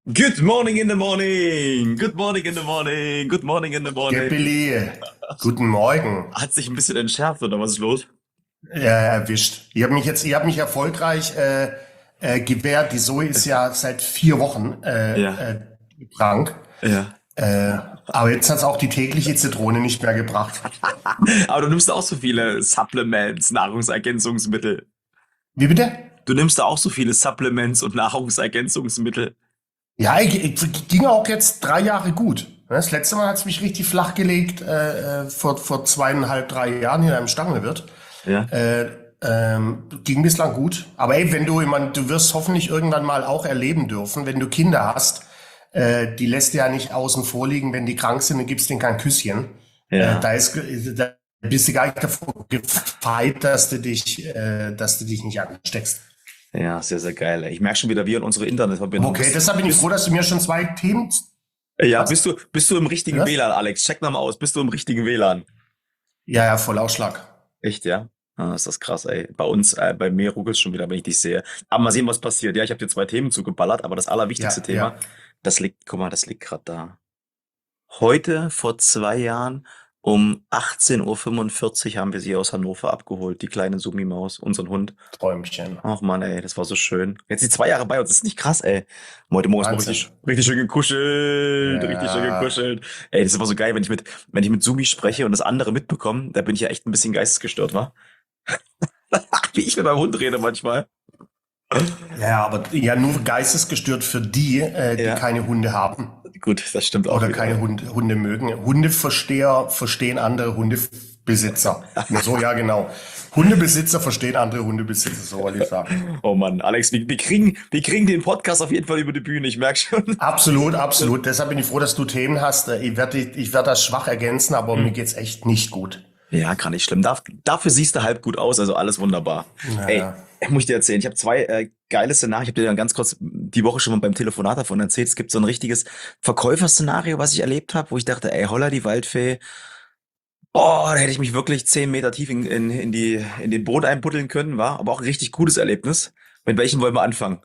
Good morning in the morning. Good morning in the morning. Good morning in the morning. Geppeli, guten Morgen. Hat sich ein bisschen entschärft oder was ist los? Erwischt. Ihr habt mich erfolgreich gewehrt. Die Zoe ist ja seit 4 Wochen Ja, krank. ja. Aber jetzt hat es auch die tägliche Zitrone nicht mehr gebracht. Aber du nimmst auch so viele Supplements, Nahrungsergänzungsmittel. Wie bitte? Du nimmst auch so viele Supplements und Nahrungsergänzungsmittel. Ja, ich ging auch jetzt 3 Jahre gut. Das letzte Mal hat es mich richtig flach gelegt, vor 2,5, 3 Jahren hier im Stangelwirt. Ja. Ging bislang gut. Aber ey, du wirst hoffentlich irgendwann mal auch erleben dürfen, wenn du Kinder hast, die lässt du ja nicht außen vor liegen, wenn die krank sind, dann gibst denen kein Küsschen. Ja. Da bist du gar nicht davor gefeit, dass du dich nicht ansteckst. Ja, sehr, sehr geil. Ey. Ich merke schon wieder, wie in unsere Internetverbindung. Okay, deshalb bin ich froh, dass du mir schon 2 Themen. Ja, Was? bist du im richtigen Ja? WLAN, Alex? Check nochmal aus. Bist du im richtigen WLAN? Ja, voll Ausschlag. Echt, ja? Ah, ist das krass, ey. Bei mir ruckelt schon wieder, wenn ich dich sehe. Aber mal sehen, was passiert. Ja, ich habe dir 2 Themen zugeballert, aber das allerwichtigste Ja, Thema, ja. das liegt gerade da. Heute, vor 2 Jahren, um 18:45 Uhr haben wir sie aus Hannover abgeholt, die kleine Summi-Maus, unseren Hund. Träumchen. Ach Mann, ey, das war so schön. Jetzt die 2 Jahre bei uns, das ist nicht krass, ey. Heute Morgen ist mal Wahnsinn. richtig schön gekuschelt, richtig schön Ja. gekuschelt. Ey, das ist immer so geil, wenn ich mit Sumi spreche und das andere mitbekommen, da bin ich ja echt ein bisschen geistesgestört, wa? Wie ich mit meinem Hund rede manchmal. Ja, aber ja, nur geistesgestört für die, die Ja, keine Hunde haben gut, das stimmt auch oder wieder. keine Hunde mögen. Hundeversteher verstehen andere Hundebesitzer. Nur so, ja, genau. Hundebesitzer verstehen andere Hundebesitzer, so wollte ich sagen. Oh Mann, Alex, wir kriegen den Podcast auf jeden Fall über die Bühne, ich merke schon. Absolut, absolut. Deshalb bin ich froh, dass du Themen hast. Ich werd das schwach ergänzen, aber mir geht's echt nicht gut. Ja, gar nicht schlimm. Dafür siehst du halb gut aus, also alles wunderbar. Ey, Naja. muss ich dir erzählen, ich habe 2 geile Szenarien. Ich habe dir dann ganz kurz die Woche schon mal beim Telefonat davon erzählt. Es gibt so ein richtiges Verkäuferszenario, was ich erlebt habe, wo ich dachte, ey, holla die Waldfee, boah, da hätte ich mich wirklich 10 Meter tief in den Boden einbuddeln können, war aber auch ein richtig gutes Erlebnis. Mit welchem wollen wir anfangen?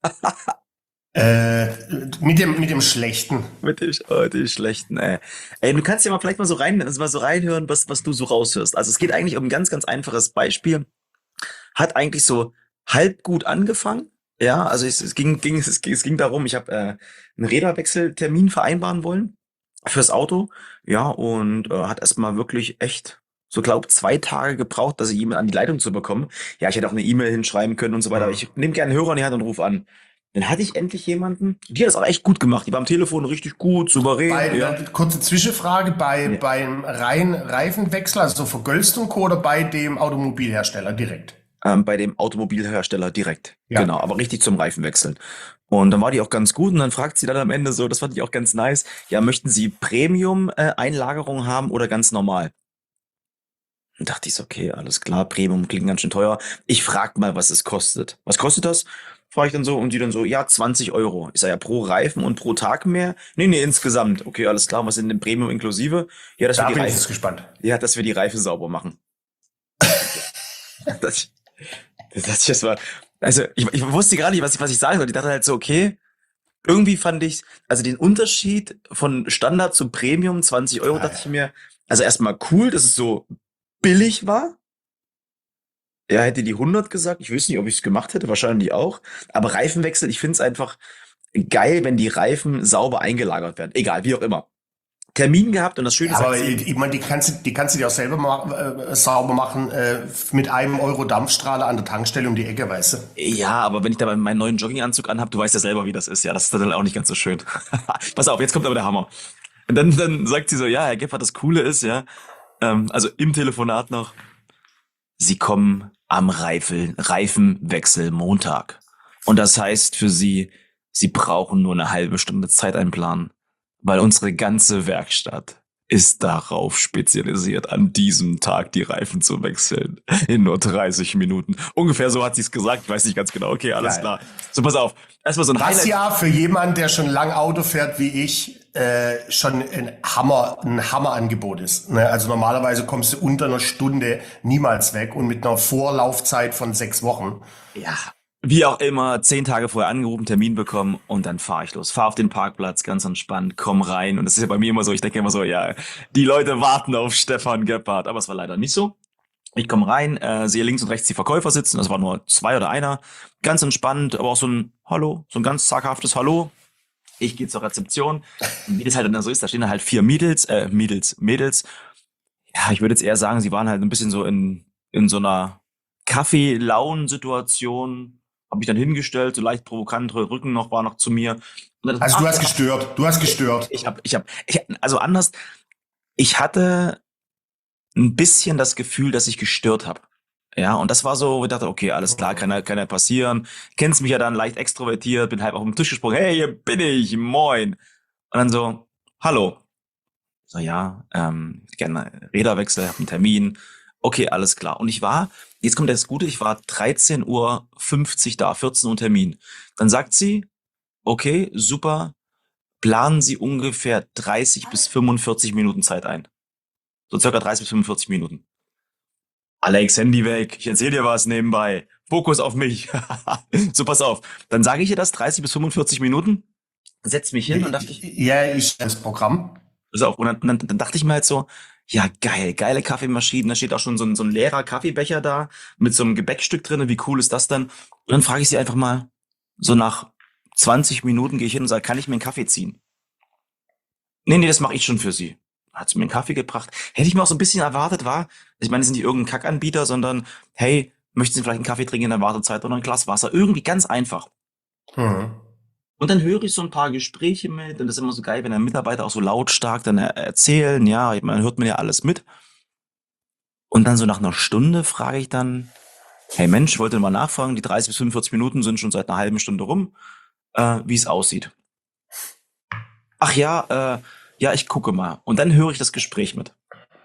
Äh, mit dem Schlechten. Mit dem schlechten, ey. Ey, du kannst ja mal vielleicht mal so reinhören, was du so raushörst. Also es geht eigentlich um ein ganz, ganz einfaches Beispiel. Hat eigentlich so halb gut angefangen. Ja, also es ging darum, ich habe einen Räderwechseltermin vereinbaren wollen fürs Auto. Ja, und hat erstmal wirklich echt, so glaub 2 Tage gebraucht, dass ich jemand an die Leitung zu bekommen. Ja, ich hätte auch eine E-Mail hinschreiben können und so weiter. Aber Hm. ich nehme gerne einen Hörer in die Hand und rufe an. Dann hatte ich endlich jemanden, die hat das auch echt gut gemacht. Die war am Telefon richtig gut, souverän, ja. Kurze Zwischenfrage Ja. beim Reifenwechsel, also so Vergolstung oder bei dem Automobilhersteller direkt? Bei dem Automobilhersteller direkt. Ja. Genau, aber richtig zum Reifen wechseln. Und dann war die auch ganz gut und dann fragt sie dann am Ende so, das fand ich auch ganz nice, ja, möchten Sie Premium-Einlagerung haben oder ganz normal? Und dachte ich so, okay, alles klar, Premium klingt ganz schön teuer. Ich frag mal, was es kostet. Was kostet das? Frage ich dann so und die dann so, ja, 20 Euro. Ich sag ja pro Reifen und pro Tag mehr? Nee, insgesamt. Okay, alles klar, was sind denn Premium inklusive? Ja, Da bin ich jetzt gespannt. Dass wir die Reifen sauber machen. Das, das war, also ich wusste gar nicht, was ich sagen soll. Ich dachte halt so, okay, irgendwie fand ich, also den Unterschied von Standard zu Premium 20 Euro, dachte ich mir, also erstmal cool, dass es so billig war. Er hätte die 100 gesagt. Ich wüsste nicht, ob ich es gemacht hätte, wahrscheinlich auch. Aber Reifenwechsel, ich finde es einfach geil, wenn die Reifen sauber eingelagert werden. Egal, wie auch immer. Termin gehabt und das Schöne Ja, ist aber halt, ich meine, die kannst du dir auch selber sauber machen mit einem Euro Dampfstrahler an der Tankstelle um die Ecke, weißt du? ja, aber wenn ich da meinen neuen Jogginganzug anhab, du weißt ja selber, wie das ist. Ja, das ist dann auch nicht ganz so schön. Pass auf, jetzt kommt aber der Hammer. Und dann sagt sie so, ja, Herr Gebhardt, das Coole ist, ja, also im Telefonat noch, Sie kommen am Reifenwechsel Montag. Und das heißt für Sie, Sie brauchen nur eine halbe Stunde Zeit einplanen, weil unsere ganze Werkstatt ist darauf spezialisiert, an diesem Tag die Reifen zu wechseln. In nur 30 Minuten. Ungefähr so hat sie es gesagt. Ich weiß nicht ganz genau. Okay, alles Geil. klar. So, pass auf. Erstmal so ein Was Highlight. ja für jemanden, der schon lang Auto fährt wie ich, schon ein Hammerangebot ist. Ne? Also normalerweise kommst du unter einer Stunde niemals weg und mit einer Vorlaufzeit von 6 Wochen. Ja, Wie auch immer, 10 Tage vorher angerufen, Termin bekommen und dann fahre ich los. Fahre auf den Parkplatz, ganz entspannt, komm rein. Und das ist ja bei mir immer so, ich denke immer so, ja, die Leute warten auf Stefan Gebhardt. Aber es war leider nicht so. Ich komme rein, sehe links und rechts die Verkäufer sitzen, das war nur zwei oder einer. Ganz entspannt, aber auch so ein Hallo, so ein ganz zaghaftes Hallo. Ich gehe zur Rezeption. Und wie das halt dann so ist, da stehen dann halt vier Mädels. Ja, ich würde jetzt eher sagen, sie waren halt ein bisschen so in so einer Kaffee-Launen-Situation. Habe mich dann hingestellt, so leicht provokant, Rücken noch war noch zu mir. Und dann, Also ach du hast ja, gestört. Du hast gestört. also anders, ich hatte ein bisschen das Gefühl, dass ich gestört habe. Ja, und das war so, wo ich dachte, okay, alles klar, kann ja passieren. Kennst mich ja dann leicht extrovertiert, bin halb auf den Tisch gesprungen, hey, hier bin ich, moin. Und dann so, hallo. So, ja, gerne Räderwechsel, hab einen Termin. Okay, alles klar. Und jetzt kommt das Gute, ich war 13:50 Uhr da, 14 Uhr Termin. Dann sagt sie, okay, super, planen Sie ungefähr 30 bis 45 Minuten Zeit ein. So circa 30 bis 45 Minuten. Alex, Handy weg, ich erzähl dir was nebenbei. Fokus auf mich. So, pass auf. Dann sage ich ihr das, 30 bis 45 Minuten, setz mich hin und dachte ich, Ja, das Programm. pass auf. Und dann dachte ich mir halt so, ja, geil, geile Kaffeemaschinen. Da steht auch schon so ein leerer Kaffeebecher da mit so einem Gebäckstück drin. Wie cool ist das denn? Und dann frage ich sie einfach mal, so nach 20 Minuten gehe ich hin und sage, kann ich mir einen Kaffee ziehen? Nee, das mache ich schon für Sie. Hat sie mir einen Kaffee gebracht. Hätte ich mir auch so ein bisschen erwartet, ich meine, die sind nicht irgendein Kackanbieter, sondern, hey, möchten Sie vielleicht einen Kaffee trinken in der Wartezeit oder ein Glas Wasser? Irgendwie ganz einfach. Mhm. Und dann höre ich so ein paar Gespräche mit und das ist immer so geil, wenn der Mitarbeiter auch so lautstark dann erzählen, ja, man hört mir ja alles mit. Und dann so nach einer Stunde frage ich dann, hey Mensch, wollte mal nachfragen, die 30 bis 45 Minuten sind schon seit einer halben Stunde rum, wie es aussieht. Ach ja, ja, ich gucke mal. Und dann höre ich das Gespräch mit.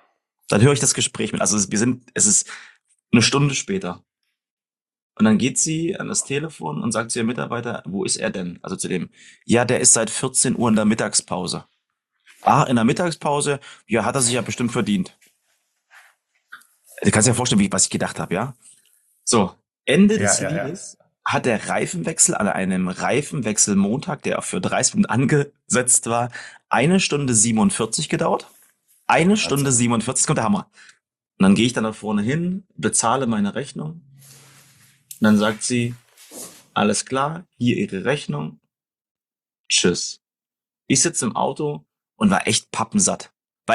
Also es ist eine Stunde später. Und dann geht sie an das Telefon und sagt zu ihrem Mitarbeiter, wo ist er denn? Also zu dem, ja, der ist seit 14 Uhr in der Mittagspause. Ah, in der Mittagspause, ja, hat er sich ja bestimmt verdient. Du kannst dir ja vorstellen, was ich gedacht habe, ja? So, Ende Ja, des ja, ja. Liedes hat der Reifenwechsel an einem Reifenwechselmontag, der für 30 Minuten angesetzt war, 1 Stunde 47 gedauert. Eine Stunde Wahnsinn. 47, kommt der Hammer. Und dann gehe ich dann da vorne hin, bezahle meine Rechnung. Und dann sagt sie, alles klar, hier Ihre Rechnung. Tschüss. Ich sitze im Auto und war echt pappensatt.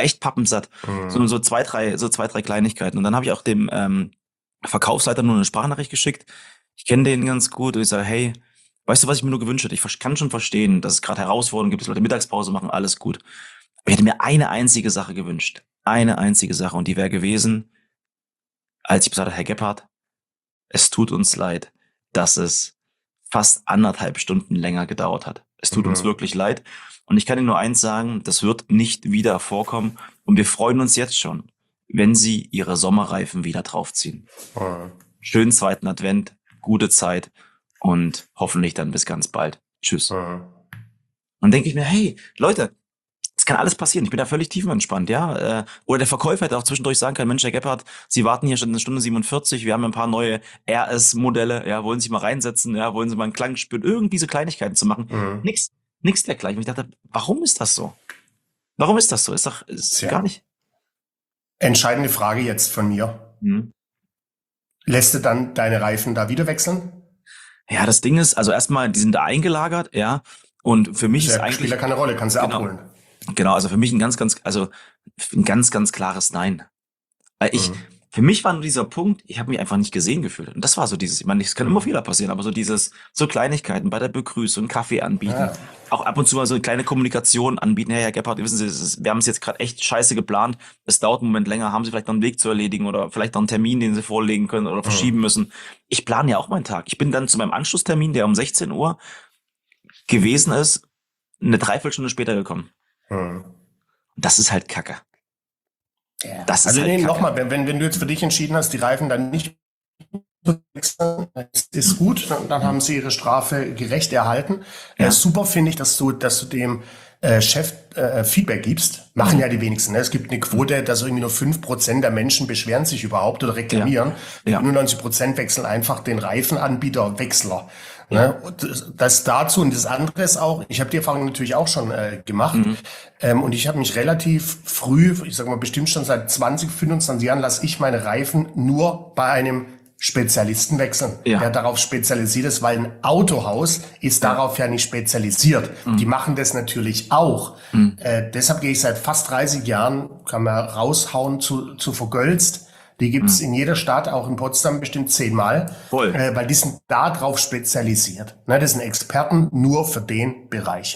Mhm. So zwei, drei Kleinigkeiten. Und dann habe ich auch dem Verkaufsleiter nur eine Sprachnachricht geschickt. Ich kenne den ganz gut und ich sage, hey, weißt du, was ich mir nur gewünscht hätte? Kann schon verstehen, dass es gerade Herausforderungen gibt, dass Leute Mittagspause machen, alles gut. Aber ich hätte mir eine einzige Sache gewünscht. Eine einzige Sache. Und die wäre gewesen, als ich gesagt habe, Herr Gebhardt, es tut uns leid, dass es fast 1,5 Stunden länger gedauert hat. Es tut uns Mhm. wirklich leid. Und ich kann Ihnen nur eins sagen, das wird nicht wieder vorkommen. Und wir freuen uns jetzt schon, wenn Sie Ihre Sommerreifen wieder draufziehen. Mhm. Schönen zweiten Advent, gute Zeit und hoffentlich dann bis ganz bald. Tschüss. Mhm. Und denke ich mir, hey, Leute, es kann alles passieren. Ich bin da völlig tiefenentspannt, ja. Oder der Verkäufer hätte auch zwischendurch sagen können, Mensch, Herr Gebhardt, Sie warten hier schon 1 Stunde 47, wir haben ein paar neue RS-Modelle, ja, wollen Sie sich mal reinsetzen, ja, wollen Sie mal einen Klang spüren, irgendwie so Kleinigkeiten zu machen. Mhm. Nix dergleichen. Und ich dachte, warum ist das so? Warum ist das so? Ist gar Tja, nicht. entscheidende Frage jetzt von mir. Hm. Lässt du dann deine Reifen da wieder wechseln? Ja, das Ding ist, also erstmal, die sind da eingelagert, ja. Und für mich ist Spielt ja eigentlich, keine Rolle, kannst du genau, abholen. genau, also für mich ein ganz klares Nein. Weil Mhm. für mich war nur dieser Punkt, ich habe mich einfach nicht gesehen gefühlt. Und das war so ich meine, es kann immer Mhm. Fehler passieren, aber so Kleinigkeiten bei der Begrüßung, Kaffee anbieten, Ja. auch ab und zu mal so eine kleine Kommunikation anbieten. Hey, Herr Gebhardt, wissen Sie, wir haben es jetzt gerade echt scheiße geplant. Es dauert einen Moment länger. Haben Sie vielleicht noch einen Weg zu erledigen oder vielleicht noch einen Termin, den Sie vorlegen können oder verschieben Mhm. müssen? Ich plane ja auch meinen Tag. Ich bin dann zu meinem Anschlusstermin, der um 16 Uhr gewesen ist, eine Dreiviertelstunde später gekommen. Mhm. Und das ist halt Kacke. Ja. Das ist Also halt nee, Kacke. nochmal, wenn du jetzt für dich entschieden hast, die Reifen dann nicht zu wechseln, ist gut, dann Hm. haben sie ihre Strafe gerecht erhalten. Ja. Super finde ich, dass du dem Chef Feedback gibst, machen ja die wenigsten. Ne? Es gibt eine Quote, dass irgendwie nur 5% der Menschen beschweren sich überhaupt oder reklamieren. Ja. 99% wechseln einfach den Reifenanbieter Wechsler. Ja. Ne? Und das dazu und das andere ist auch, ich habe die Erfahrung natürlich auch schon gemacht und ich habe mich relativ früh, ich sag mal bestimmt schon seit 20, 25 Jahren, lasse ich meine Reifen nur bei einem Spezialisten wechseln, Ja. der darauf spezialisiert ist, weil ein Autohaus ist darauf ja nicht spezialisiert. Die machen das natürlich auch. Deshalb gehe ich seit fast 30 Jahren, kann man raushauen, zu Vergölzt. Die gibt's in jeder Stadt, auch in Potsdam bestimmt 10-mal, Voll. weil die sind da drauf spezialisiert. Ne, das sind Experten nur für den Bereich.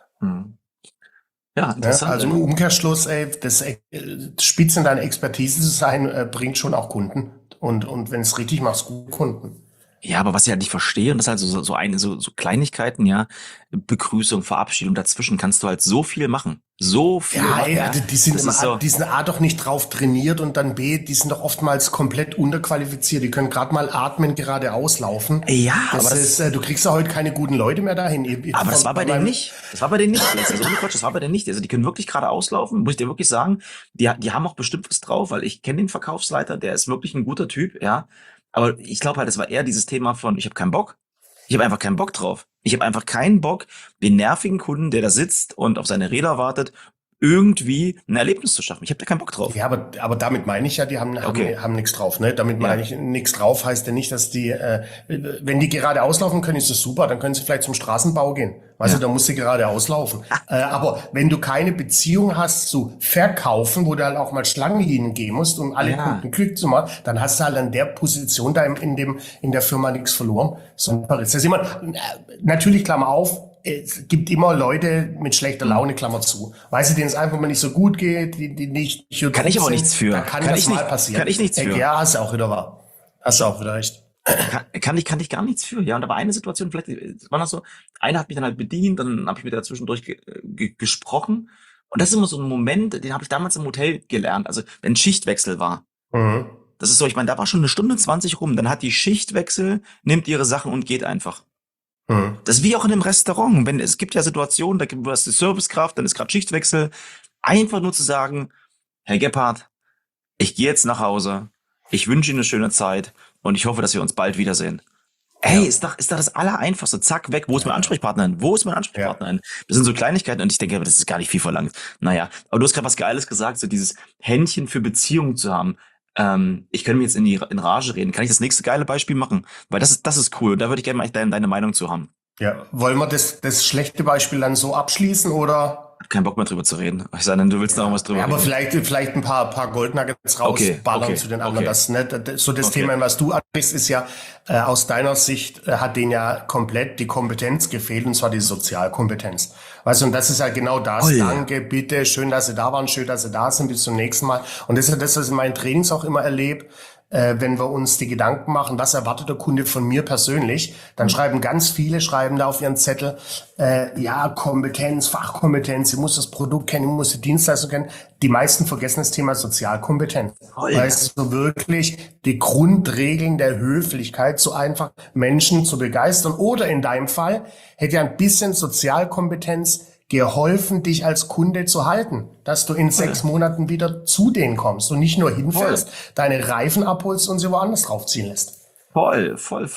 Ja, Ne? interessant. Also im Umkehrschluss, das Spitze in deiner Expertise zu sein, bringt schon auch Kunden. Und wenn es richtig machst, gute Kunden. Ja, aber was ich halt nicht verstehe, und das ist halt so Kleinigkeiten, ja, Begrüßung, Verabschiedung, dazwischen kannst du halt so viel machen. So viel Ja, machen, ja. die sind Das immer, ist so, die sind A doch nicht drauf trainiert und dann B, die sind doch oftmals komplett unterqualifiziert. Die können gerade mal atmen, gerade auslaufen. ja, Das aber ist, du kriegst ja heute keine guten Leute mehr dahin. aber das war bei denen nicht. Das war bei denen nicht. Das ist ohne Quatsch, das war bei denen nicht. Also die können wirklich gerade auslaufen, muss ich dir wirklich sagen. Die haben auch bestimmt was drauf, weil ich kenne den Verkaufsleiter, der ist wirklich ein guter Typ, ja. Aber ich glaube halt, das war eher dieses Thema von, ich habe keinen Bock. Ich habe einfach keinen Bock drauf. Ich habe einfach keinen Bock, den nervigen Kunden, der da sitzt und auf seine Räder wartet, irgendwie ein Erlebnis zu schaffen. Ich habe da keinen Bock drauf. Ja, aber damit meine ich ja, die haben Okay. nichts drauf. Ne? Damit meine ich, nichts drauf heißt ja nicht, dass die, wenn die gerade auslaufen können, ist das super, dann können sie vielleicht zum Straßenbau gehen. Weißt du, da muss sie gerade auslaufen. Aber wenn du keine Beziehung hast zu verkaufen, wo du halt auch mal Schlangenlinien gehen musst, um alle Kunden glücklich zu machen, dann hast du halt an der Position da in der Firma nichts verloren. Sondern das ist immer, natürlich, Klammer auf, es gibt immer Leute mit schlechter Laune, Klammer zu. Weißt du, denen es einfach mal nicht so gut geht, die nicht Kann ich aber sind, nichts für. da kann Kann das ich mal nicht- passieren. kann ich nichts für. Ja, hast du auch wieder wahr. Hast du auch wieder recht. Kann ich gar nichts für. Ja, und da war eine Situation, vielleicht war das so, einer hat mich dann halt bedient, dann habe ich mit der zwischendurch gesprochen. Und das ist immer so ein Moment, den habe ich damals im Hotel gelernt. Also wenn Schichtwechsel war. Mhm. Das ist so, ich meine, da war schon 1:20 rum. Dann hat die Schichtwechsel, nimmt ihre Sachen und geht einfach. Mhm. Das ist wie auch in einem Restaurant. Es gibt ja Situationen, da gibt es die Servicekraft, dann ist gerade Schichtwechsel. Einfach nur zu sagen, Herr Gebhardt, ich gehe jetzt nach Hause. Ich wünsche Ihnen eine schöne Zeit und ich hoffe, dass wir uns bald wiedersehen. Ey, ist doch das Allereinfachste. Zack, weg. Wo ist mein Ansprechpartner? Wo ist mein Ansprechpartner? Das sind so Kleinigkeiten und ich denke, das ist gar nicht viel verlangt. Naja, aber du hast gerade was Geiles gesagt, so dieses Händchen für Beziehungen zu haben. Ich könnte mir jetzt in Rage reden. Kann ich das nächste geile Beispiel machen? Weil das ist cool. Da würde ich gerne mal deine Meinung zu haben. Ja, wollen wir das schlechte Beispiel dann so abschließen oder? Hab keinen Bock mehr drüber zu reden. Ich sage, du willst noch was drüber Ja, aber reden. vielleicht ein paar Goldnuggets rausballern zu den anderen. Das, ne, so das Thema, was du ansprichst, ist ja, aus deiner Sicht hat denen ja komplett die Kompetenz gefehlt, und zwar die Sozialkompetenz. Weißt du, und das ist ja genau das. ja. Danke, bitte, schön, dass Sie da waren, schön, dass Sie da sind, bis zum nächsten Mal. Und das ist ja das, was ich in meinen Trainings auch immer erlebe. Wenn wir uns die Gedanken machen, was erwartet der Kunde von mir persönlich, dann schreiben ganz viele, schreiben da auf ihren Zettel, ja, Kompetenz, Fachkompetenz, ich muss das Produkt kennen, ich muss die Dienstleistung kennen. Die meisten vergessen das Thema Sozialkompetenz. Weißt du, wirklich die Grundregeln der Höflichkeit, so einfach Menschen zu begeistern. Oder in deinem Fall hätte ja ein bisschen Sozialkompetenz geholfen, dich als Kunde zu halten, dass du in 6 Monaten wieder zu denen kommst und nicht nur hinfährst, deine Reifen abholst und sie woanders draufziehen lässt. Voll.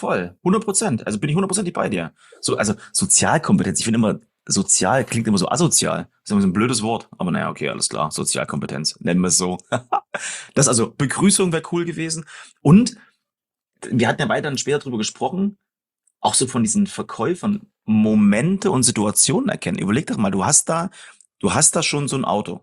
100%. Also bin ich 100% bei dir. So, also Sozialkompetenz. Ich finde immer, sozial klingt immer so asozial. Das ist immer so ein blödes Wort. Aber naja, okay, alles klar. Sozialkompetenz. Nennen wir es so. Das also, Begrüßung wäre cool gewesen. Und wir hatten ja weiter später drüber gesprochen, auch so von diesen Verkäufern Momente und Situationen erkennen. Überleg doch mal, du hast da schon so ein Auto.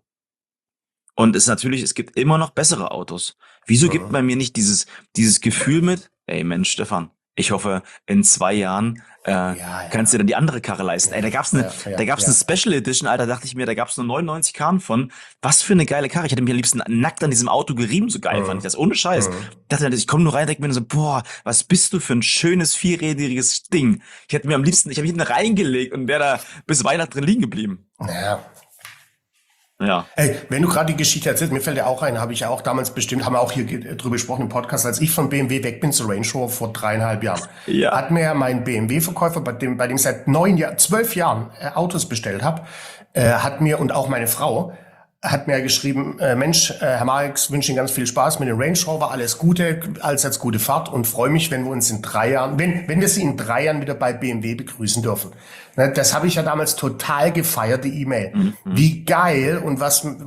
Und es gibt immer noch bessere Autos. Wieso gibt man mir nicht dieses Gefühl mit, ey Mensch, Stefan, ich hoffe, in 2 Jahren kannst du dir dann die andere Karre leisten. Ey, da gab's eine Special Edition, Alter, dachte ich mir, da gab's nur 99 Karren von. Was für eine geile Karre. Ich hätte mich am liebsten nackt an diesem Auto gerieben, so geil fand ich das. Ohne Scheiß. Dachte, ich komme nur rein, denke mir so, boah, was bist du für ein schönes, vierrädriges Ding. Ich habe mich hinten reingelegt und wäre da bis Weihnachten drin liegen geblieben. Ja. Ja. Ey, wenn du gerade die Geschichte erzählst, mir fällt ja auch ein, habe ich ja auch damals bestimmt, haben wir auch hier drüber gesprochen im Podcast, als ich von BMW weg bin zu Range Rover vor 3,5 Jahren, Ja. hat mir ja mein BMW-Verkäufer, bei dem ich seit 9 Jahren, 12 Jahren Autos bestellt habe, hat mir und auch meine Frau, hat mir geschrieben, Mensch, Herr Marx, wünsche Ihnen ganz viel Spaß mit dem Range Rover, alles Gute, allseits gute Fahrt und freue mich, wenn wir uns in 3 Jahren, wenn wir Sie in 3 Jahren wieder bei BMW begrüßen dürfen. Ne, das habe ich ja damals total gefeiert, die E-Mail. Mhm. Wie geil und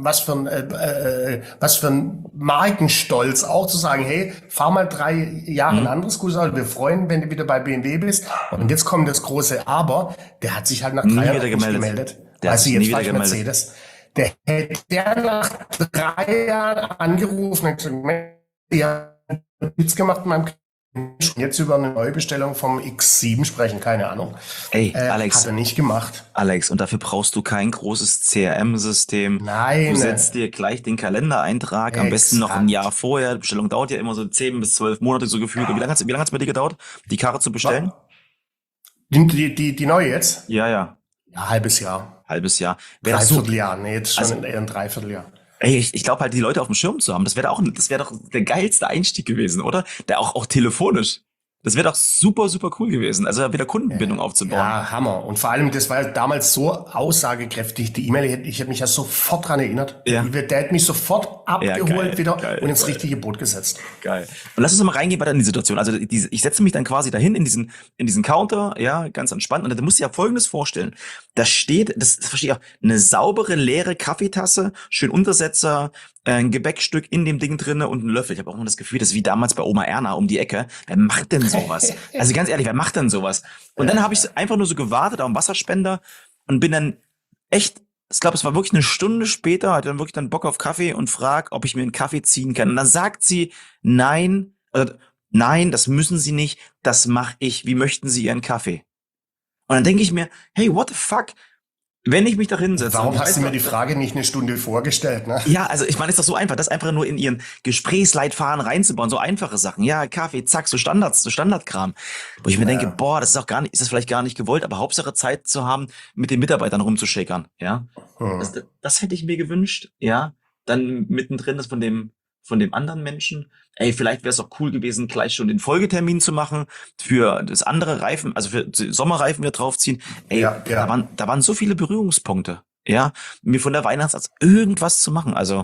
was für ein Markenstolz auch zu sagen, hey, fahr mal 3 Jahre ein Mhm. anderes gutes Auto, wir freuen, wenn du wieder bei BMW bist. Und jetzt kommt das große Aber, der hat sich halt nach drei Nie Jahren wieder auch nicht gemeldet. gemeldet. Der hat Weißt du, sich nie jetzt wieder fahre ich gemeldet. Mercedes. Der hätte der nach 3 Jahren angerufen und gesagt, Mensch, ihr habt nichts gemacht in meinem jetzt über eine Neubestellung vom X7 sprechen, keine Ahnung. Ey, Hat Alex, er nicht gemacht. und dafür brauchst du kein großes CRM-System. Du Nein. setzt dir gleich den Kalendereintrag, am besten noch ein Exakt. Jahr vorher. Die Bestellung dauert ja immer so 10 bis 12 Monate so gefühlt. Und wie lange hat's bei dir gedauert, die Karre zu bestellen? Die neue jetzt? Ja, ja, Ja, halbes Jahr. halbes Jahr. Wäre doch so, Dreivierteljahr. Nee, jetzt schon also, eher ein Dreivierteljahr. ey, ich glaube halt, die Leute auf dem Schirm zu haben, das wäre doch der geilsteEinstieg gewesen, oder? Der auch telefonisch. Das wäre doch super, super cool gewesen. Also wieder Kundenbindung aufzubauen. Ja, Hammer. Und vor allem, das war ja damals so aussagekräftig. Die E-Mail, ich hätte mich ja sofort dran erinnert. Ja. Der hätte mich sofort abgeholt geil, wieder geil, und ins geil. richtige Boot gesetzt. Geil. Und lass uns mal reingehen weiter in die Situation. Also ich setze mich dann quasi dahin in diesen Counter, ja, ganz entspannt. Und du musst dir ja Folgendes vorstellen. Da steht, das verstehe ich auch, eine saubere, leere Kaffeetasse, schön Untersetzer, ein Gebäckstück in dem Ding drinne und ein Löffel. Ich habe auch immer das Gefühl, das ist wie damals bei Oma Erna um die Ecke. Wer macht denn sowas? Also ganz ehrlich, wer macht denn sowas? Und dann habe ich einfach nur so gewartet auf einen Wasserspender und bin dann echt, ich glaube, es war wirklich eine Stunde später, hatte dann wirklich dann Bock auf Kaffee und frag, ob ich mir einen Kaffee ziehen kann. Und dann sagt sie, nein, nein, das müssen Sie nicht, das mache ich. Wie möchten Sie Ihren Kaffee? Und dann denke ich mir, hey, what the fuck? Wenn ich mich da hinsetze. und Warum ich hast weiß du mir noch- die Frage nicht eine Stunde vorgestellt, ne? Ja, also ich meine, es ist doch so einfach, das einfach nur in ihren Gesprächsleitfaden reinzubauen, so einfache Sachen. Ja, Kaffee, zack, so Standards, so Standardkram. Wo ich mir denke, boah, das ist auch gar nicht, ist das vielleicht gar nicht gewollt, aber Hauptsache Zeit zu haben, mit den Mitarbeitern rumzuschäkern, ja. Das hätte ich mir gewünscht, ja. Dann mittendrin das von dem anderen Menschen. Ey, vielleicht wäre es auch cool gewesen, gleich schon den Folgetermin zu machen für das andere Reifen, also für die Sommerreifen wieder draufziehen. Ey, Ja, ja. da waren so viele Berührungspunkte, ja, mir von der Weihnachtsarzt irgendwas zu machen. Also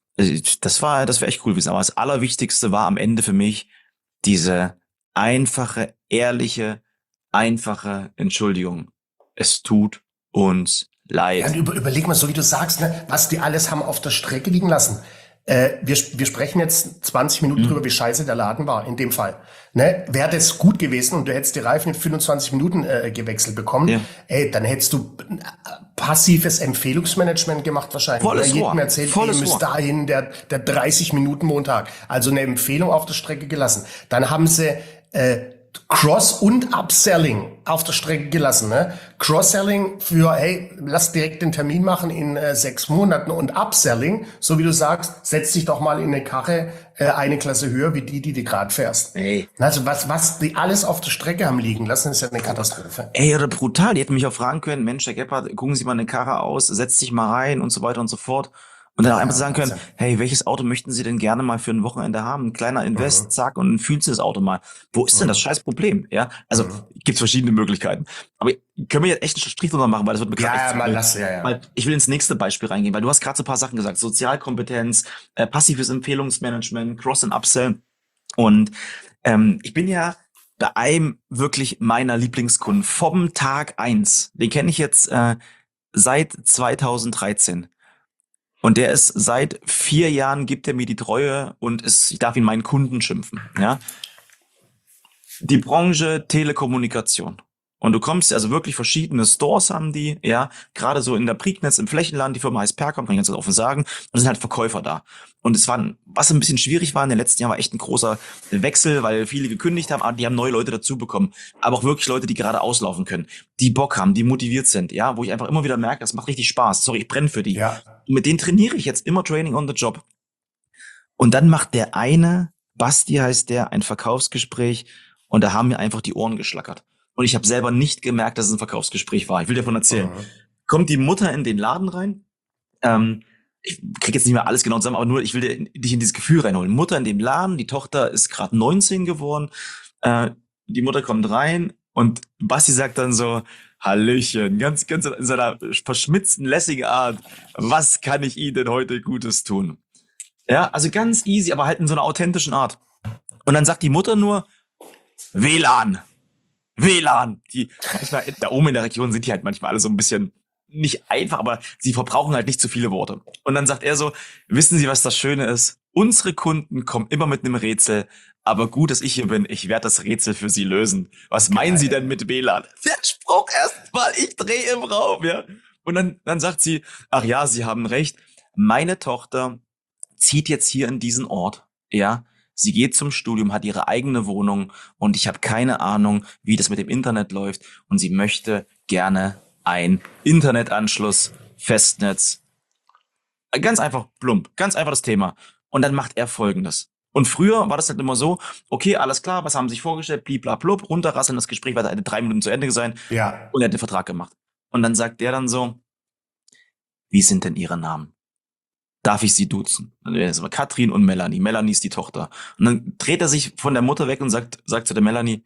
das wäre echt cool gewesen. Aber das Allerwichtigste war am Ende für mich diese einfache, ehrliche, einfache Entschuldigung. Es tut uns leid. Ja, und überleg mal, so wie du sagst, ne, was die alles haben auf der Strecke liegen lassen. Wir sprechen jetzt 20 Minuten drüber, wie scheiße der Laden war, in dem Fall. Ne, wäre das gut gewesen und du hättest die Reifen in 25 Minuten gewechselt bekommen, Ja. ey, dann hättest du passives Empfehlungsmanagement gemacht wahrscheinlich. Volles Jedem Rohr. erzählt, Volles ihr müsst Rohr. dahin, der 30 Minuten Montag. Also eine Empfehlung auf der Strecke gelassen. Dann haben sie Cross- und Upselling auf der Strecke gelassen. Ne? Cross-Selling für, hey, lass direkt den Termin machen in 6 Monaten und Upselling, so wie du sagst, setz dich doch mal in eine Karre eine Klasse höher wie die du gerade fährst. Ey. Also was die alles auf der Strecke haben liegen lassen, ist ja eine Katastrophe. Ey, oder brutal. Die hätten mich auch fragen können, Mensch, Herr Gebhardt, gucken Sie mal eine Karre aus, setzt sich mal rein und so weiter und so fort. Und dann auch einfach sagen können, hey, welches Auto möchten Sie denn gerne mal für ein Wochenende haben? Ein kleiner Invest, zack, und dann fühlen Sie das Auto mal. Wo ist denn das scheiß Problem? Ja, also gibt's verschiedene Möglichkeiten. Aber können wir jetzt echt einen Strich drunter machen, weil das wird mir gerade echt zu viel. Weil ich will ins nächste Beispiel reingehen, weil du hast gerade so ein paar Sachen gesagt. Sozialkompetenz, passives Empfehlungsmanagement, Cross- und Upsell. Und ich bin ja bei einem wirklich meiner Lieblingskunden vom Tag 1. Den kenne ich jetzt seit 2013. Und der ist seit 4 Jahren, gibt er mir die Treue und ich darf ihn meinen Kunden schimpfen. Ja, die Branche Telekommunikation. Und du kommst, also wirklich verschiedene Stores haben die, ja, gerade so in der Prignitz im Flächenland, die Firma heißt Percom, kann ich ganz offen sagen, und es sind halt Verkäufer da. Und was ein bisschen schwierig war in den letzten Jahren, war echt ein großer Wechsel, weil viele gekündigt haben, aber die haben neue Leute dazu bekommen. Aber auch wirklich Leute, die gerade auslaufen können, die Bock haben, die motiviert sind, ja, wo ich einfach immer wieder merke, das macht richtig Spaß. Sorry, ich brenne für die. Ja. Und mit denen trainiere ich jetzt immer Training on the Job. Und dann macht der eine, Basti heißt der, ein Verkaufsgespräch und da haben mir einfach die Ohren geschlackert. Und ich habe selber nicht gemerkt, dass es ein Verkaufsgespräch war. Ich will dir davon erzählen. Kommt die Mutter in den Laden rein Ich krieg jetzt nicht mehr alles genau zusammen, aber nur, ich will dich in dieses Gefühl reinholen. Mutter in dem Laden, die Tochter ist gerade 19 geworden, äh, die Mutter kommt rein und Basti sagt dann so, Hallöchen, ganz in seiner verschmitzten, lässigen Art, was kann ich Ihnen denn heute Gutes tun? Ja, also ganz easy, aber halt in so einer authentischen Art. Und dann sagt die Mutter nur, WLAN. WLAN. Manchmal, da oben in der Region sind die halt manchmal alle so ein bisschen nicht einfach, aber sie verbrauchen halt nicht zu viele Worte. Und dann sagt er so, wissen Sie, was das Schöne ist? Unsere Kunden kommen immer mit einem Rätsel, aber gut, dass ich hier bin, ich werde das Rätsel für Sie lösen. Was meinen Sie denn mit WLAN? Der Spruch erstmal, ich drehe im Raum, ja. Und dann sagt sie, ach ja, Sie haben recht, meine Tochter zieht jetzt hier in diesen Ort, ja. Sie geht zum Studium, hat ihre eigene Wohnung und ich habe keine Ahnung, wie das mit dem Internet läuft und sie möchte gerne ein Internetanschluss, Festnetz. Ganz einfach plump, ganz einfach das Thema. Und dann macht er Folgendes. Und früher war das halt immer so, okay, alles klar, was haben Sie sich vorgestellt, bliblablub, runterrasseln, das Gespräch war hätte 3 Minuten zu Ende sein Ja. und er hat den Vertrag gemacht. Und dann sagt der dann so, wie sind denn Ihre Namen? Darf ich sie duzen? Das war Katrin und Melanie. Melanie ist die Tochter. Und dann dreht er sich von der Mutter weg und sagt zu der Melanie,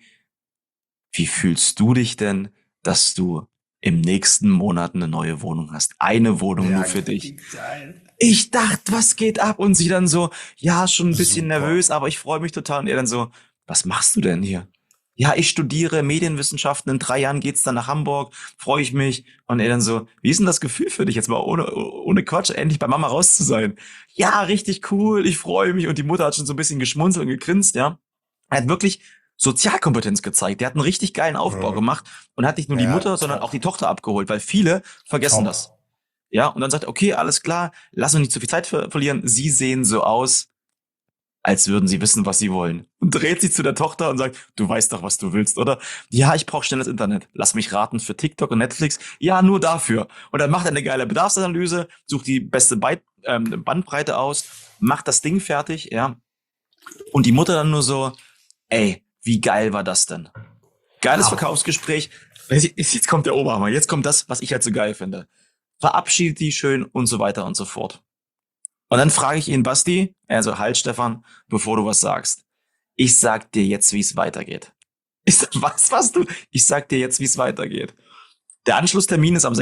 wie fühlst du dich denn, dass du im nächsten Monat eine neue Wohnung hast? Eine Wohnung nur für dich. Geil. Ich dachte, was geht ab? Und sie dann so, ja, schon ein bisschen Super. nervös, aber ich freue mich total. Und er dann so, was machst du denn hier? Ja, ich studiere Medienwissenschaften, in 3 Jahren geht's dann nach Hamburg, freue ich mich. Und er dann so, wie ist denn das Gefühl für dich, jetzt mal ohne Quatsch, endlich bei Mama raus zu sein? Ja, richtig cool, ich freue mich. Und die Mutter hat schon so ein bisschen geschmunzelt und gegrinst, ja. Er hat wirklich Sozialkompetenz gezeigt. Der hat einen richtig geilen Aufbau gemacht und hat nicht nur die Ja, Mutter, sondern top. auch die Tochter abgeholt, weil viele vergessen Top. das. Ja, und dann sagt er, okay, alles klar, lass uns nicht zu viel Zeit verlieren. Sie sehen so aus, als würden sie wissen, was sie wollen. Und dreht sich zu der Tochter und sagt, du weißt doch, was du willst, oder? Ja, ich brauche schnelles Internet. Lass mich raten, für TikTok und Netflix. Ja, nur dafür. Und dann macht er eine geile Bedarfsanalyse, sucht die beste Bandbreite aus, macht das Ding fertig, ja. Und die Mutter dann nur so, ey, wie geil war das denn? Geiles Verkaufsgespräch. Jetzt kommt der Oberhammer. Jetzt kommt das, was ich halt so geil finde. Verabschiedet die schön und so weiter und so fort. Und dann frage ich ihn, Basti, also halt Stefan, bevor du was sagst. Ich sag dir jetzt, wie es weitergeht. Ich sag, was du? Ich sag dir jetzt, wie es weitergeht. Der Anschlusstermin ist am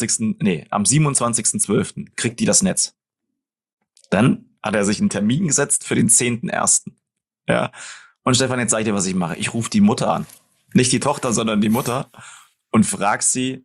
27.12. kriegt die das Netz. Dann hat er sich einen Termin gesetzt für den 10.01. Ja. Und Stefan, jetzt sag ich dir, was ich mache. Ich rufe die Mutter an. Nicht die Tochter, sondern die Mutter und frag sie,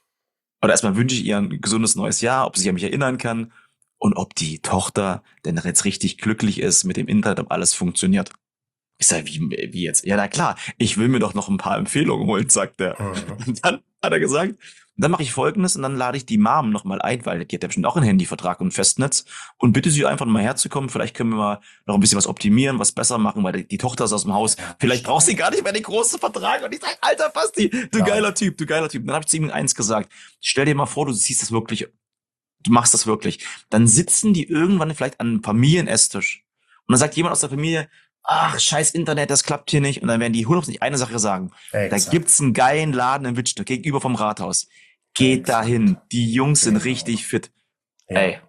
oder erstmal wünsche ich ihr ein gesundes neues Jahr, ob sie sich an mich erinnern kann und ob die Tochter denn jetzt richtig glücklich ist mit dem Internet, ob alles funktioniert. Ich sage, wie jetzt? Ja, na klar, ich will mir doch noch ein paar Empfehlungen holen, sagt er. Und dann hat er gesagt, dann mache ich Folgendes und dann lade ich die Mom noch mal ein, weil die hat ja bestimmt auch einen Handyvertrag und ein Festnetz und bitte sie einfach mal herzukommen. Vielleicht können wir mal noch ein bisschen was optimieren, was besser machen, weil die Tochter ist aus dem Haus. Vielleicht braucht sie gar nicht mehr den großen Vertrag. Und ich sage, Alter Basti, du geiler Typ, du geiler Typ. Und dann habe ich zu ihm eins gesagt, stell dir mal vor, du siehst das wirklich, du machst das wirklich. Dann sitzen die irgendwann vielleicht an einem Familienesstisch und dann sagt jemand aus der Familie, ach, scheiß Internet, das klappt hier nicht. Und dann werden die 100% eine Sache sagen. Exakt. Da gibt's einen geilen Laden in Wittstock gegenüber vom Rathaus. Geht dahin. Die Jungs sind richtig fit. Ja. Ey,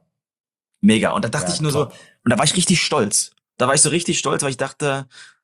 mega. Und da dachte Ja, ich nur top. so, und da war ich richtig stolz. Da war ich so richtig stolz, weil ich dachte,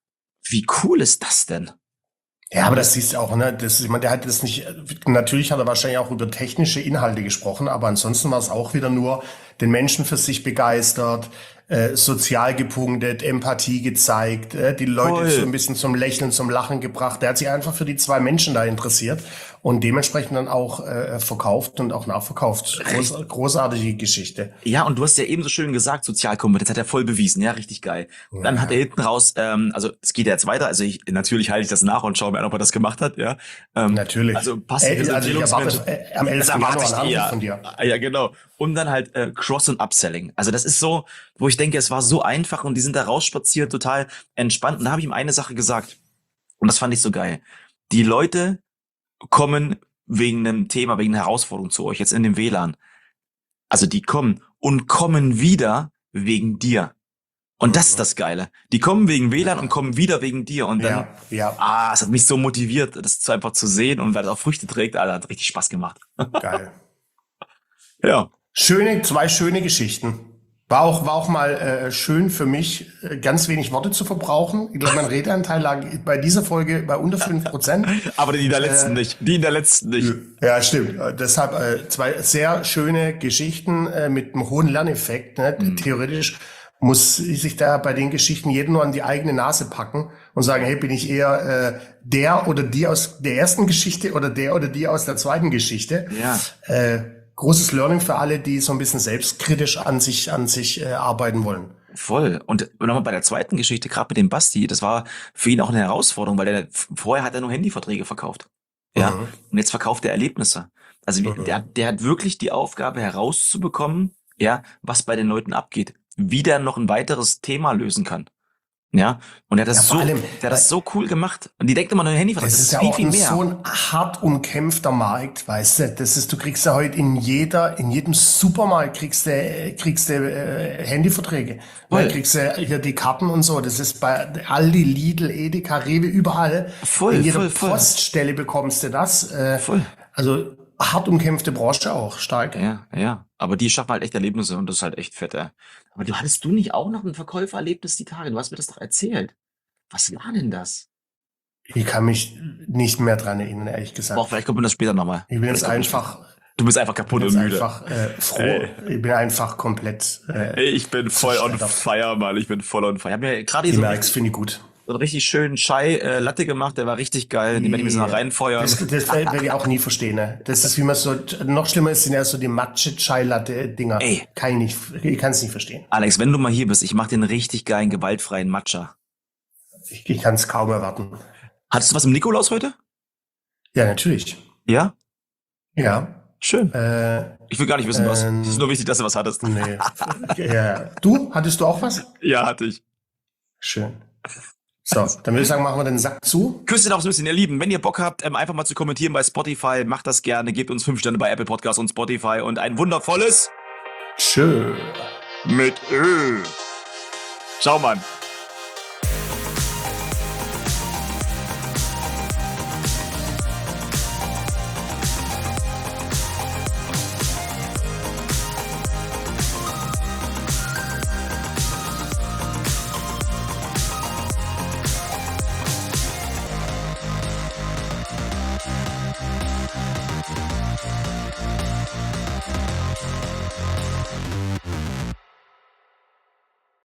wie cool ist das denn? Ja, aber das siehst du auch, ne? Das, ich meine, der hat das nicht, natürlich hat er wahrscheinlich auch über technische Inhalte gesprochen, aber ansonsten war es auch wieder nur den Menschen für sich begeistert, sozial gepunktet, Empathie gezeigt, die Leute Voll. so ein bisschen zum Lächeln, zum Lachen gebracht. Der hat sich einfach für die 2 Menschen da interessiert und dementsprechend dann auch verkauft und auch nachverkauft. Großartige Geschichte. Ja, und du hast ja eben so schön gesagt, Sozialkompetenz hat er voll bewiesen, ja, richtig geil. Dann hat er hinten raus, also es geht ja jetzt weiter, also natürlich halte ich das nach und schaue mir an, ob er das gemacht hat, ja. Natürlich. Also passives Also ich Empfehlungsmanagement. erwarte am 11. Das Januar erwarte einen ich Anruf eher. von dir. Ja, genau. Und dann halt Cross- und Upselling. Also das ist so, wo ich denke, es war so einfach und die sind da rausspaziert, total entspannt. Und da habe ich ihm eine Sache gesagt. Und das fand ich so geil. Die Leute kommen wegen einem Thema, wegen einer Herausforderung zu euch, jetzt in dem WLAN. Also die kommen und kommen wieder wegen dir. Und das ist das Geile. Die kommen wegen WLAN und kommen wieder wegen dir. Und dann, es hat mich so motiviert, das einfach zu sehen und weil das auch Früchte trägt, Alter, hat richtig Spaß gemacht. Geil. Ja. Zwei schöne Geschichten. War auch mal schön für mich, ganz wenig Worte zu verbrauchen. Ich glaube, mein Redeanteil lag bei dieser Folge bei unter 5%. Aber die in der letzten nicht. Die in der letzten nicht. Ja, stimmt. Deshalb zwei sehr schöne Geschichten mit einem hohen Lerneffekt. Ne? Theoretisch muss sich da bei den Geschichten jeder nur an die eigene Nase packen und sagen, hey, bin ich eher der oder die aus der ersten Geschichte oder der oder die aus der zweiten Geschichte? Ja. Großes Learning für alle, die so ein bisschen selbstkritisch an sich arbeiten wollen. Voll. Und nochmal bei der zweiten Geschichte, gerade mit dem Basti, das war für ihn auch eine Herausforderung, weil vorher hat er nur Handyverträge verkauft. Ja. Mhm. Und jetzt verkauft er Erlebnisse. Also der hat wirklich die Aufgabe herauszubekommen, ja, was bei den Leuten abgeht, wie der noch ein weiteres Thema lösen kann. Ja, und er hat das vor allem, der hat das so cool gemacht. Und die denkt immer nur Handyvertrag, das ist ja viel, auch viel mehr. so ein hart umkämpfter Markt, weißt du. Du kriegst ja heute in jedem Supermarkt kriegst du Handyverträge. Voll. Da kriegst du hier die Karten und so. Das ist bei Aldi, Lidl, Edeka, Rewe, überall. Voll, in jeder voll. Poststelle bekommst du das. Voll. Also hart umkämpfte Branche auch, stark. Ja. Aber die schaffen halt echt Erlebnisse und das ist halt echt fett, ey. Aber hattest du nicht auch noch ein Verkäufererlebnis die Tage? Du hast mir das doch erzählt. Was war denn das? Ich kann mich nicht mehr dran erinnern, ehrlich gesagt. Boah, vielleicht kommt mir das später nochmal. Ich bin jetzt einfach, Du bist einfach kaputt und müde. froh. Ey. Ich bin einfach komplett. Ich bin voll on zerstört. fire, Mann. Ich bin voll on fire. Ich habe mir gerade Ich hier merk's, finde ich gut. so einen richtig schönen Chai Latte gemacht. Der war richtig geil. Den werde ich mir so noch reinfeuern. Das werde ich auch nie verstehen. Ne? Das ist, wie man so, noch schlimmer ist, sind ja so die Matcha-Chai-Latte-Dinger. Ey. Ich kann es nicht verstehen. Alex, wenn du mal hier bist, ich mache den richtig geilen, gewaltfreien Matcha. Ich kann es kaum erwarten. Hattest du was im Nikolaus heute? Ja, natürlich. Ja? Ja. Schön. Ich will gar nicht wissen, was. Es ist nur wichtig, dass du was hattest. Nee. Ja. Du? Hattest du auch was? Ja, hatte ich. Schön. So, dann würde ich sagen, machen wir den Sack zu. Küsschen aufs Nüsschen, ihr Lieben. Wenn ihr Bock habt, einfach mal zu kommentieren bei Spotify, macht das gerne. Gebt uns 5 Sterne bei Apple Podcasts und Spotify und ein wundervolles Tschö. mit Ö. Ciao, Mann.